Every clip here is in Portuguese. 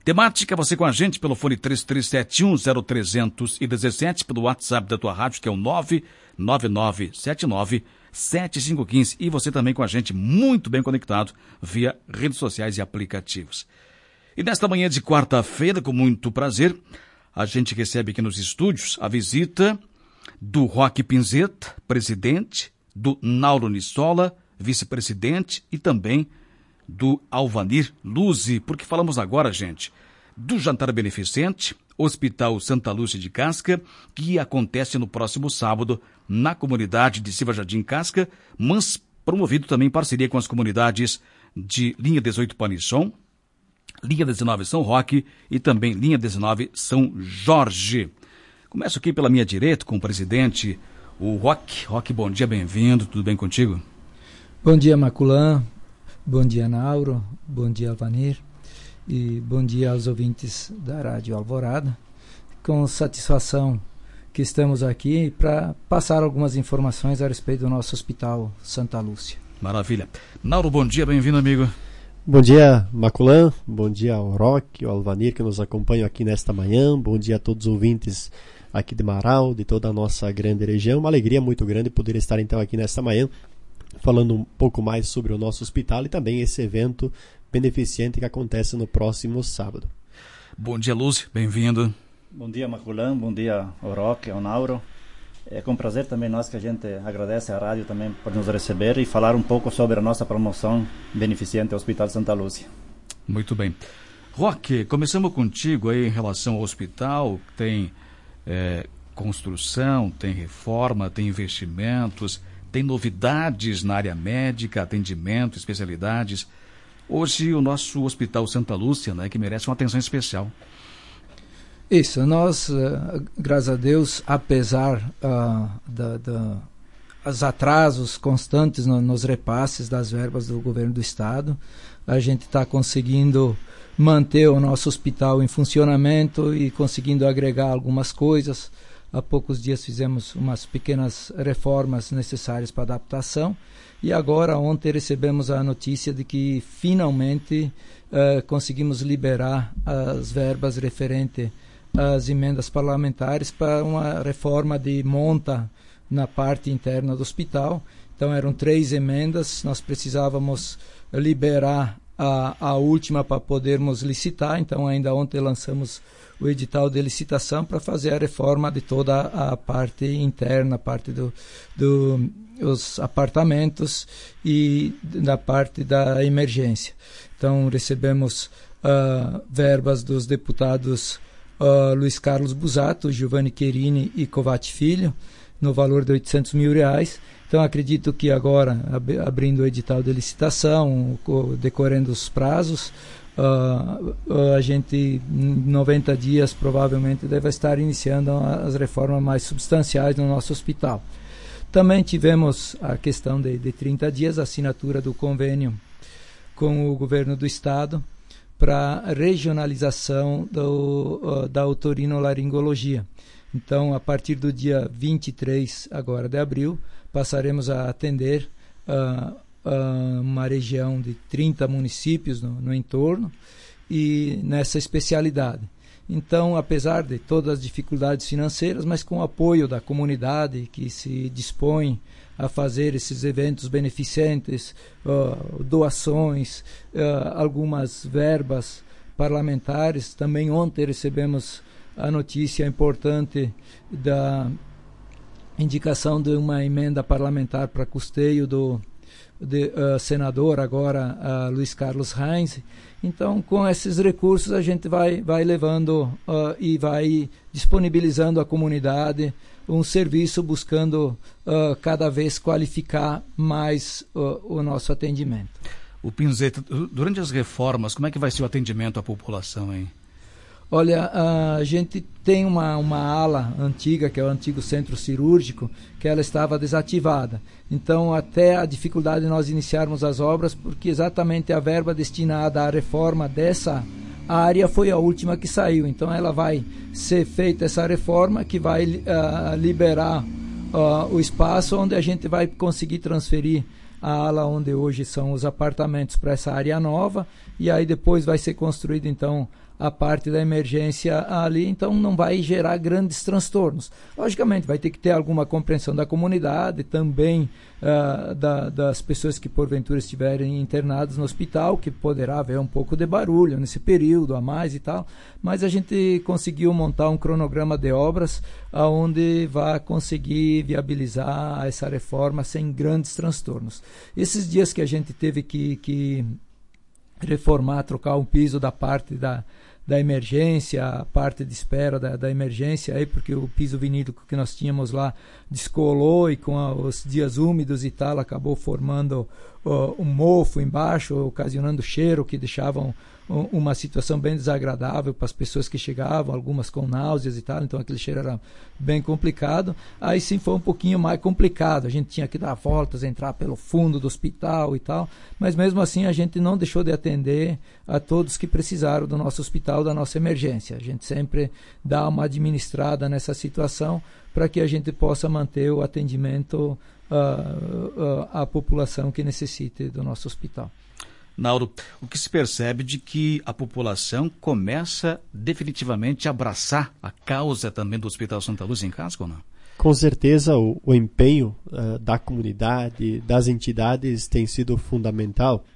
Temática, você com a gente pelo fone 33710317, pelo WhatsApp da tua rádio, que é o 999797515. E você também com a gente muito bem conectado via redes sociais e aplicativos. E nesta manhã de quarta-feira, com muito prazer, a gente recebe aqui nos estúdios a visita do Roque Pinzeta, presidente, do Nauro Nissola, vice-presidente, e também do Alvanir Luzi, porque falamos agora, gente, do jantar beneficente, Hospital Santa Lúcia de Casca, que acontece no próximo sábado na comunidade de Silva Jardim Casca, mas promovido também em parceria com as comunidades de Linha 18 Panisson, Linha 19 São Roque e também Linha 19 São Jorge. Começo aqui pela minha direita com o presidente, o Roque. Roque, bom dia, bem-vindo, tudo bem contigo? Bom dia, Maculan, bom dia, Nauro, bom dia, Alvanir, e bom dia aos ouvintes da Rádio Alvorada. Com satisfação que estamos aqui para passar algumas informações a respeito do nosso Hospital Santa Lúcia. Maravilha. Nauro, bom dia, bem-vindo, amigo. Bom dia, Maculan, bom dia ao Roque, ao Alvanir, que nos acompanham aqui nesta manhã, bom dia a todos os ouvintes aqui de Marau, de toda a nossa grande região. Uma alegria muito grande poder estar então aqui nesta manhã, falando um pouco mais sobre o nosso hospital e também esse evento beneficente que acontece no próximo sábado. Bom dia, Lúcio, bem-vindo. Bom dia, Maculan, bom dia ao Roque, ao Nauro. É com prazer também nós que a gente agradece à rádio também por nos receber e falar um pouco sobre a nossa promoção beneficente ao Hospital Santa Lúcia. Muito bem. Roque, começamos contigo aí em relação ao hospital. Tem construção, tem reforma, tem investimentos, tem novidades na área médica, atendimento, especialidades. Hoje o nosso Hospital Santa Lúcia, né, que merece uma atenção especial. Isso, nós, graças a Deus, apesar dos atrasos constantes nos repasses das verbas do governo do estado, a gente está conseguindo manter o nosso hospital em funcionamento e conseguindo agregar algumas coisas. Há poucos dias fizemos umas pequenas reformas necessárias para adaptação e agora, ontem, recebemos a notícia de que finalmente conseguimos liberar as verbas referentes as emendas parlamentares para uma reforma de monta na parte interna do hospital. Então eram 3 emendas, nós precisávamos liberar a última para podermos licitar, então ainda ontem lançamos o edital de licitação para fazer a reforma de toda a parte interna, a parte dos apartamentos e da parte da emergência. Então recebemos verbas dos deputados Luiz Carlos Busato, Giovanni Querini e Covatti Filho, no valor de R$800 mil. Então acredito que agora, abrindo o edital de licitação, decorrendo os prazos, a gente em 90 dias provavelmente deve estar iniciando as reformas mais substanciais no nosso hospital. Também tivemos a questão de 30 dias, a assinatura do convênio com o governo do estado para regionalização da otorinolaringologia. Então, a partir do dia 23 agora de abril, passaremos a atender uma região de 30 municípios no entorno e nessa especialidade. Então, apesar de todas as dificuldades financeiras, mas com o apoio da comunidade que se dispõe a fazer esses eventos beneficentes, doações, algumas verbas parlamentares. Também ontem recebemos a notícia importante da indicação de uma emenda parlamentar para custeio do senador agora Luiz Carlos Reins. Então, com esses recursos a gente vai levando e vai disponibilizando à comunidade um serviço buscando cada vez qualificar mais o nosso atendimento. O Pinzeta, durante as reformas, como é que vai ser o atendimento à população, hein? Olha, a gente tem uma ala antiga, que é o antigo centro cirúrgico, que ela estava desativada. Então, até a dificuldade de nós iniciarmos as obras, porque exatamente a verba destinada à reforma dessa área foi a última que saiu. Então, ela vai ser feita essa reforma que vai liberar o espaço onde a gente vai conseguir transferir a ala onde hoje são os apartamentos para essa área nova, e aí depois vai ser construída então a parte da emergência ali, então não vai gerar grandes transtornos. Logicamente, vai ter que ter alguma compreensão da comunidade, também das pessoas que porventura estiverem internadas no hospital, que poderá haver um pouco de barulho nesse período a mais e tal, mas a gente conseguiu montar um cronograma de obras onde vai conseguir viabilizar essa reforma sem grandes transtornos. Esses dias que a gente teve que reformar, trocar um piso da parte da emergência, a parte de espera da emergência, aí, porque o piso vinílico que nós tínhamos lá descolou e com os dias úmidos e tal, acabou formando um mofo embaixo, ocasionando cheiro que deixavam uma situação bem desagradável para as pessoas que chegavam, algumas com náuseas e tal, então aquele cheiro era bem complicado. Aí sim foi um pouquinho mais complicado, a gente tinha que dar voltas, entrar pelo fundo do hospital e tal, mas mesmo assim a gente não deixou de atender a todos que precisaram do nosso hospital, da nossa emergência. A gente sempre dá uma administrada nessa situação para que a gente possa manter o atendimento à população que necessite do nosso hospital. Nauro, o que se percebe de que a população começa definitivamente a abraçar a causa também do Hospital Santa Lúcia em Casco, ou não? Com certeza o empenho da comunidade, das entidades tem sido fundamental,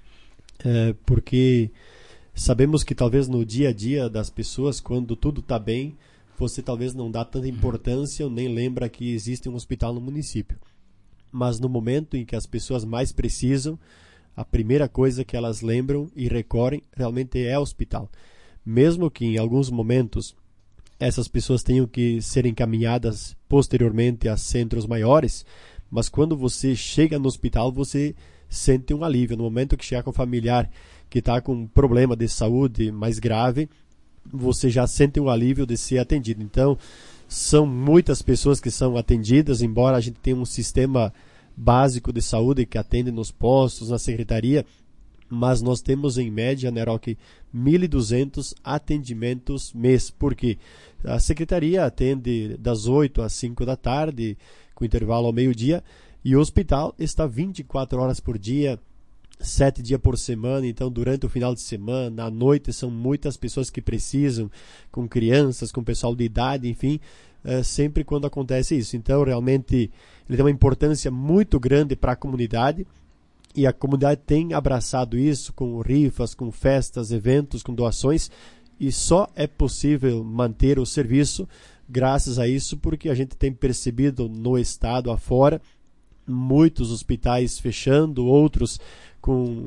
porque sabemos que talvez no dia a dia das pessoas, quando tudo está bem, você talvez não dá tanta importância ou nem lembra que existe um hospital no município. Mas no momento em que as pessoas mais precisam, a primeira coisa que elas lembram e recorrem realmente é o hospital. Mesmo que em alguns momentos essas pessoas tenham que ser encaminhadas posteriormente a centros maiores, mas quando você chega no hospital, você sente um alívio. No momento que chega com um familiar que está com um problema de saúde mais grave, você já sente um alívio de ser atendido. Então, são muitas pessoas que são atendidas, embora a gente tenha um sistema básico de saúde que atende nos postos, na secretaria, mas nós temos em média, né, Roque, 1.200 atendimentos mês, porque a secretaria atende das 8 às 5 da tarde, com intervalo ao meio-dia, e o hospital está 24 horas por dia, 7 dias por semana. Então durante o final de semana, à noite, são muitas pessoas que precisam, com crianças, com pessoal de idade, enfim, sempre quando acontece isso. Então realmente ele tem uma importância muito grande para a comunidade, e a comunidade tem abraçado isso com rifas, com festas, eventos, com doações, e só é possível manter o serviço graças a isso, porque a gente tem percebido no estado afora muitos hospitais fechando, outros com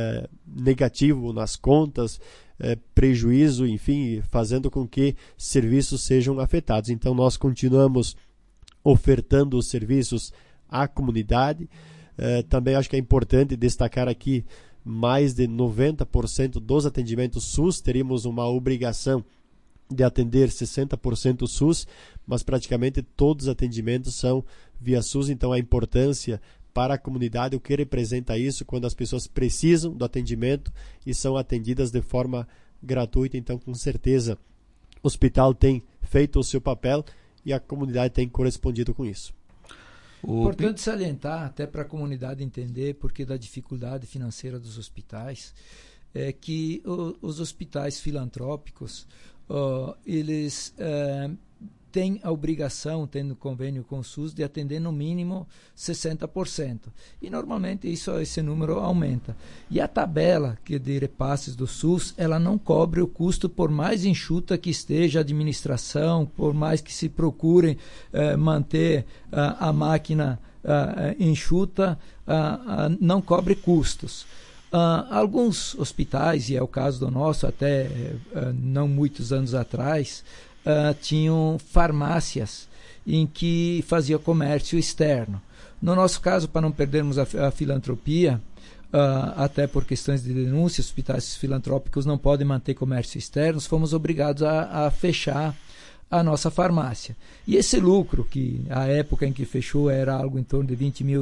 negativo nas contas, prejuízo, enfim, fazendo com que serviços sejam afetados. Então nós continuamos ofertando os serviços à comunidade. Também acho que é importante destacar aqui, mais de 90% dos atendimentos SUS, teríamos uma obrigação de atender 60% SUS, mas praticamente todos os atendimentos são via SUS. Então a importância para a comunidade, o que representa isso quando as pessoas precisam do atendimento e são atendidas de forma gratuita. Então, com certeza, o hospital tem feito o seu papel e a comunidade tem correspondido com isso. Importante salientar, até para a comunidade entender porque da dificuldade financeira dos hospitais, é que os hospitais filantrópicos, eles têm a obrigação, tendo convênio com o SUS, de atender no mínimo 60%. E normalmente esse número aumenta. E a tabela de repasses do SUS, ela não cobre o custo, por mais enxuta que esteja a administração, por mais que se procure manter a máquina enxuta, não cobre custos. Alguns hospitais, e é o caso do nosso, até não muitos anos atrás, tinham farmácias em que fazia comércio externo. No nosso caso, para não perdermos a filantropia, até por questões de denúncia, hospitais filantrópicos não podem manter comércio externo, fomos obrigados a fechar a nossa farmácia. E esse lucro, que a época em que fechou era algo em torno de R$20 mil,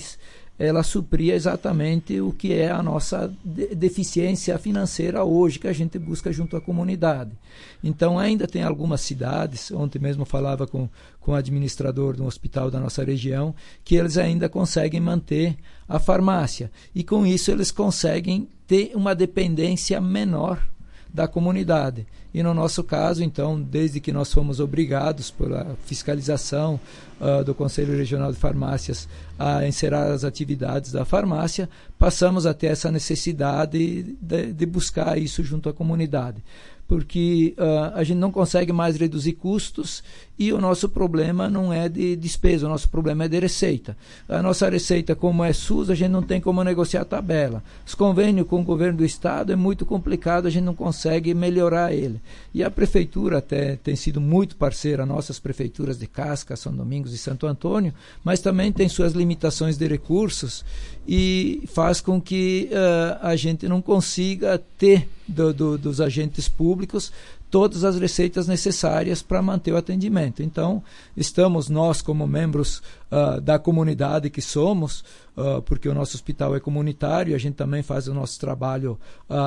ela supria exatamente o que é a nossa deficiência financeira hoje, que a gente busca junto à comunidade. Então ainda tem algumas cidades, ontem mesmo falava com o administrador de um hospital da nossa região, que eles ainda conseguem manter a farmácia, e com isso eles conseguem ter uma dependência menor da comunidade. E no nosso caso, então, desde que nós fomos obrigados pela fiscalização do Conselho Regional de Farmácias a encerrar as atividades da farmácia, passamos a ter essa necessidade de buscar isso junto à comunidade. Porque a gente não consegue mais reduzir custos e o nosso problema não é de despesa, o nosso problema é de receita. A nossa receita, como é SUS, a gente não tem como negociar a tabela. Os convênios com o governo do estado é muito complicado, a gente não consegue melhorar ele. E a prefeitura até tem sido muito parceira, nossas prefeituras de Casca, São Domingos e Santo Antônio, mas também tem suas limitações de recursos e faz com que a gente não consiga ter dos agentes públicos todas as receitas necessárias para manter o atendimento. Então, estamos nós como membros da comunidade que somos, porque o nosso hospital é comunitário, a gente também faz o nosso trabalho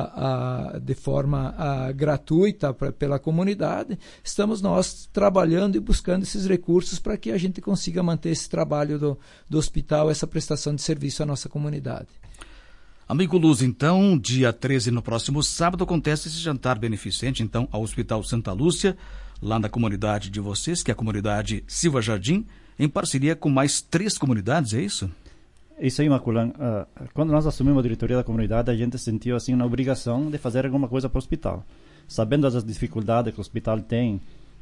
de forma gratuita pela comunidade, estamos nós trabalhando e buscando esses recursos para que a gente consiga manter esse trabalho do hospital, essa prestação de serviço à nossa comunidade. Amigo Luz, então, dia 13, no próximo sábado, acontece esse jantar beneficente, então, ao Hospital Santa Lúcia, lá na comunidade de vocês, que é a comunidade Silva Jardim, em parceria com mais 3 comunidades, é isso? Isso aí, Maculan. Quando nós assumimos a diretoria da comunidade, a gente sentiu assim uma obrigação de fazer alguma coisa para o hospital. Sabendo das dificuldades que o hospital tem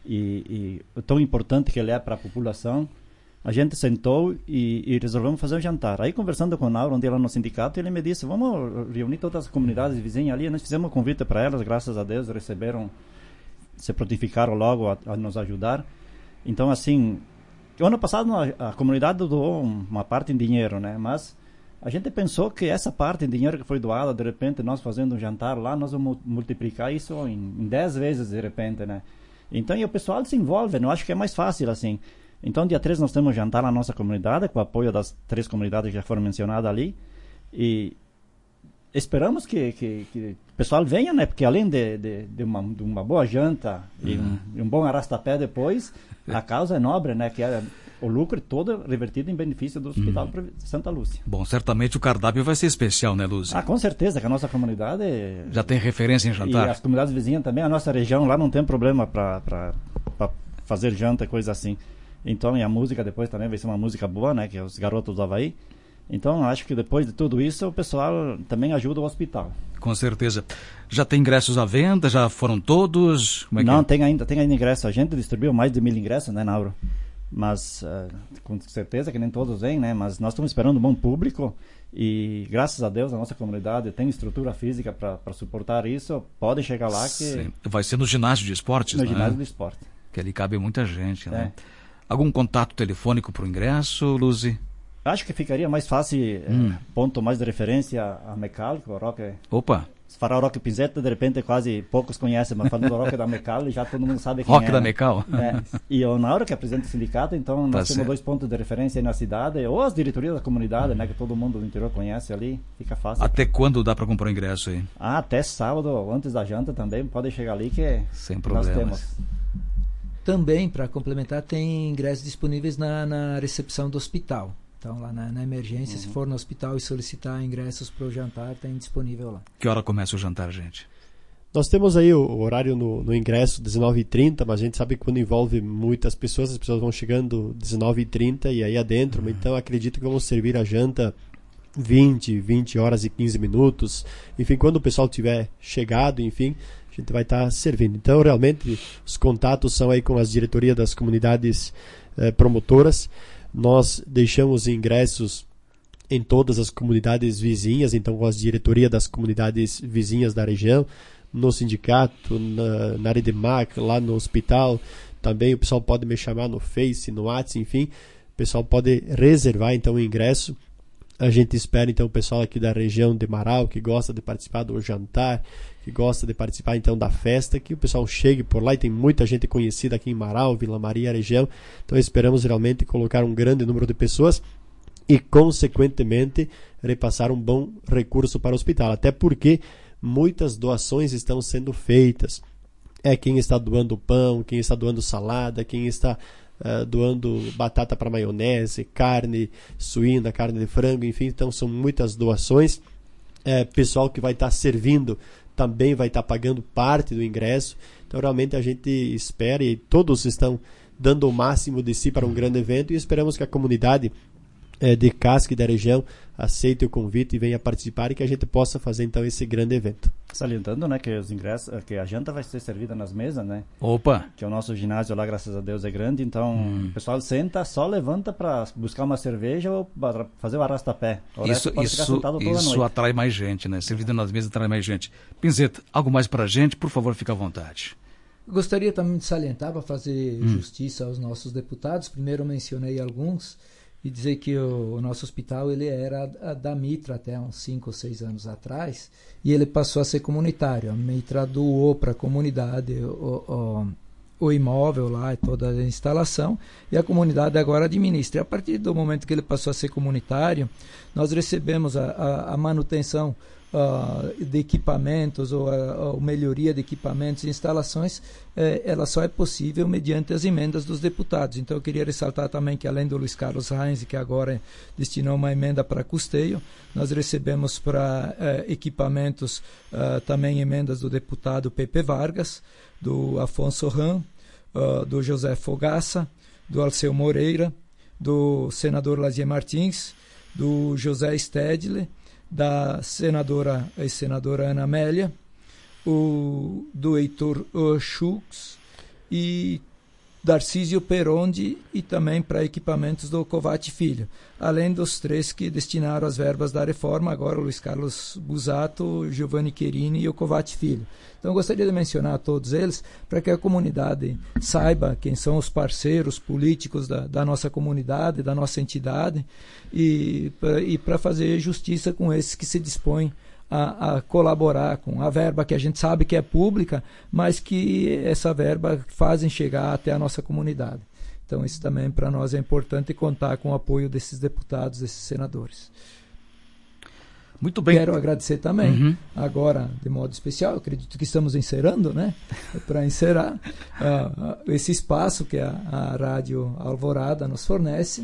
e tão importante que ele é para a população, a gente sentou e resolvemos fazer um jantar. Aí, conversando com o Nauro, onde ela no sindicato, ele me disse, vamos reunir todas as comunidades vizinhas ali. Nós fizemos um convite para elas, graças a Deus, receberam, se prontificaram logo a nos ajudar. Então, assim, o ano passado a comunidade doou uma parte em dinheiro, né? Mas a gente pensou que essa parte em dinheiro que foi doada, de repente, nós fazendo um jantar lá, nós vamos multiplicar isso em 10 vezes, de repente, né? Então, e o pessoal se envolve, eu acho que é mais fácil, assim. Então, dia 3 nós temos jantar na nossa comunidade, com o apoio das 3 comunidades que já foram mencionadas ali. E esperamos que o pessoal venha, né? Porque além de uma boa janta e um bom arrastapé depois, a causa é nobre, né? Que é o lucro todo revertido em benefício do Hospital Santa Lúcia. Bom, certamente o cardápio vai ser especial, né, Lúcia? Com certeza, que a nossa comunidade... Já tem referência em jantar? E as comunidades vizinhas também, a nossa região lá não tem problema para fazer janta e coisa assim. Então, e a música depois também vai ser uma música boa, né? Que é os Garotos do Havaí. Então, acho que depois de tudo isso, o pessoal também ajuda o hospital. Com certeza. Já tem ingressos à venda? Já foram todos? Como é Não, que é? tem ainda ingressos. A gente distribuiu mais de 1.000 ingressos, né, Nauro? Mas, com certeza que nem todos vêm, né? Mas nós estamos esperando um bom público e, graças a Deus, a nossa comunidade tem estrutura física para suportar isso. Pode chegar lá que... Sim. Vai ser no ginásio de esportes, no né? ginásio de esporte. Que ali cabe muita gente, né? É. Algum contato telefônico para o ingresso, Luzi? Acho que ficaria mais fácil, ponto mais de referência a Mecal, o Roque. Opa! Se falar Roque Pinzetta, de repente quase poucos conhecem, mas falando do Roque da Mecal, já todo mundo sabe quem Roque é. da Mecal? E o Nauro, que é presidente do sindicato, então nós temos 2 pontos de referência aí na cidade, ou as diretorias da comunidade, né, que todo mundo do interior conhece ali, fica fácil. Até quando dá para comprar o ingresso aí? Até sábado, antes da janta também, pode chegar ali que sem problemas. Nós temos. Também, para complementar, tem ingressos disponíveis na recepção do hospital. Então, lá na emergência, se for no hospital e solicitar ingressos para o jantar, tem disponível lá. Que hora começa o jantar, gente? Nós temos aí o horário no ingresso, 19h30, mas a gente sabe que quando envolve muitas pessoas, as pessoas vão chegando 19h30 e aí adentro. Então, acredito que vamos servir a janta 20 horas e 15 minutos. Enfim, quando o pessoal tiver chegado, enfim... a gente vai estar servindo. Então, realmente, os contatos são aí com as diretorias das comunidades promotoras. Nós deixamos ingressos em todas as comunidades vizinhas, então com as diretorias das comunidades vizinhas da região, no sindicato, na Aredemac, lá no hospital. Também o pessoal pode me chamar no Face, no WhatsApp, enfim. O pessoal pode reservar, então, o ingresso. A gente espera, então, o pessoal aqui da região de Marau, que gosta de participar do jantar, que gosta de participar, então, da festa, que o pessoal chegue por lá, e tem muita gente conhecida aqui em Marau, Vila Maria, região. Então, esperamos realmente colocar um grande número de pessoas e, consequentemente, repassar um bom recurso para o hospital. Até porque muitas doações estão sendo feitas. Quem está doando pão, quem está doando salada, quem está... doando batata para maionese, carne suína, carne de frango, enfim, então são muitas doações. Pessoal que vai estar servindo também vai estar pagando parte do ingresso. Então realmente a gente espera, e todos estão dando o máximo de si para um grande evento, e esperamos que a comunidade de Casca e da região aceite o convite e venha participar, e que a gente possa fazer então esse grande evento. Salientando, né, que os ingressos, que a janta vai ser servida nas mesas, né? Opa! Que o nosso ginásio lá, graças a Deus, é grande, então o pessoal senta, só levanta para buscar uma cerveja ou para fazer o arrasta-pé. Isso atrai mais gente, né? Servida nas mesas atrai mais gente. Pinzeta, algo mais pra gente? Por favor, fica à vontade. Gostaria também de salientar, para fazer justiça aos nossos deputados. Primeiro eu mencionei alguns, e dizer que o nosso hospital ele era da Mitra até uns 5 ou 6 anos atrás, e ele passou a ser comunitário. A Mitra doou para a comunidade o imóvel lá e toda a instalação, e a comunidade agora administra. E a partir do momento que ele passou a ser comunitário, nós recebemos a manutenção de equipamentos ou melhoria de equipamentos e instalações, ela só é possível mediante as emendas dos deputados. Então eu queria ressaltar também que, além do Luiz Carlos Heinz, que agora destinou uma emenda para custeio, nós recebemos para equipamentos também emendas do deputado Pepe Vargas, do Afonso Ram, do José Fogaça, do Alceu Moreira, do senador Lazier Martins, do José Stedle, da ex-senadora Ana Amélia, do Heitor Schultz e Darcísio Perondi, e também para equipamentos do Covatti Filho, além dos 3 que destinaram as verbas da reforma, agora o Luiz Carlos Busato, o Giovanni Querini e o Covatti Filho. Então eu gostaria de mencionar todos eles para que a comunidade saiba quem são os parceiros políticos da nossa comunidade, da nossa entidade, e para fazer justiça com esses que se dispõem a colaborar com a verba que a gente sabe que é pública, mas que essa verba fazem chegar até a nossa comunidade. Então isso também para nós é importante, contar com o apoio desses deputados, desses senadores. Muito bem. Quero agradecer também, agora de modo especial, eu acredito que estamos encerrando, né? Para encerrar esse espaço que a Rádio Alvorada nos fornece,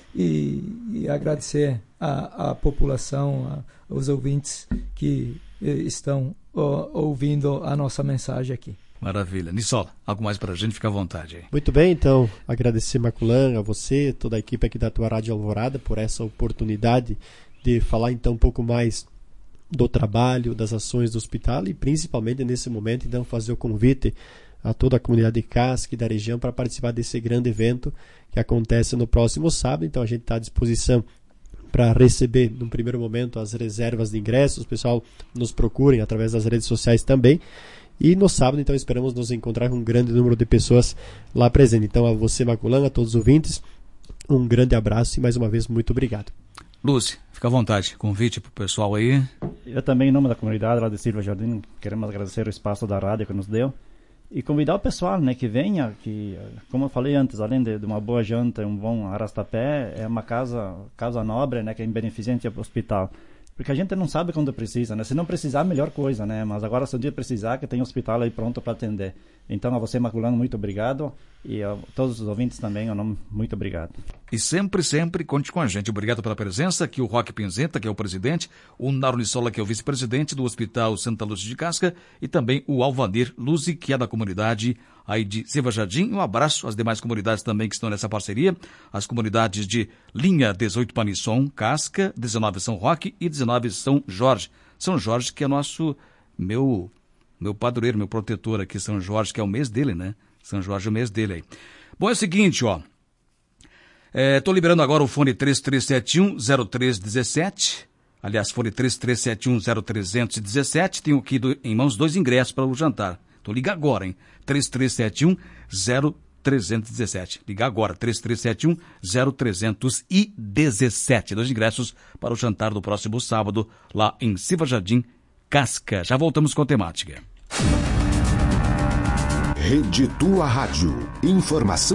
e agradecer à população, aos ouvintes que estão ouvindo a nossa mensagem aqui. Maravilha. Nissola, algo mais para a gente? Fica à vontade aí. Muito bem, então, agradecer, Maculan, a você, toda a equipe aqui da tua Rádio Alvorada, por essa oportunidade de falar então um pouco mais do trabalho, das ações do hospital, e principalmente nesse momento então fazer o convite a toda a comunidade de Casca e da região para participar desse grande evento que acontece no próximo sábado. Então a gente está à disposição para receber, num primeiro momento, as reservas de ingressos. O pessoal nos procurem através das redes sociais também. E no sábado, então, esperamos nos encontrar com um grande número de pessoas lá presentes. Então, a você, Maculan, a todos os ouvintes, um grande abraço e, mais uma vez, muito obrigado. Lúcio, fica à vontade. Convite para o pessoal aí. Eu também, em nome da comunidade lá de Silva Jardim, queremos agradecer o espaço da rádio que nos deu e convidar o pessoal, né, que venha, que, como eu falei antes, além de uma boa janta e um bom arrastapé, é uma causa nobre, né, que é beneficente para o hospital. Porque a gente não sabe quando precisa, né? Se não precisar, melhor coisa, né? Mas agora, se um dia precisar, que tem um hospital aí pronto para atender. Então, a você, Maculano, muito obrigado. E a todos os ouvintes também, muito obrigado. E sempre, sempre conte com a gente. Obrigado pela presença. Aqui o Roque Pinzeta, que é o presidente, o Naro Nissola, que é o vice-presidente do Hospital Santa Lúcia de Casca, e também o Alvanir Luzi, que é da comunidade aí de Silva Jardim. Um abraço às demais comunidades também que estão nessa parceria. As comunidades de Linha 18 Panisson, Casca, 19 São Roque e 19 São Jorge. São Jorge, que é meu padroeiro, meu protetor aqui, São Jorge, que é o mês dele, né? São Jorge é o mês dele aí. Bom, é o seguinte, ó. Tô liberando agora o fone 3371-0317. Aliás, fone 3371-0317. Tenho aqui em mãos 2 ingressos para o jantar. Então liga agora, hein? 3371-0317. Liga agora, 3371-0317. 2 ingressos para o jantar do próximo sábado, lá em Silva Jardim, Casca. Já voltamos com a temática. Rede Tua Rádio. Informação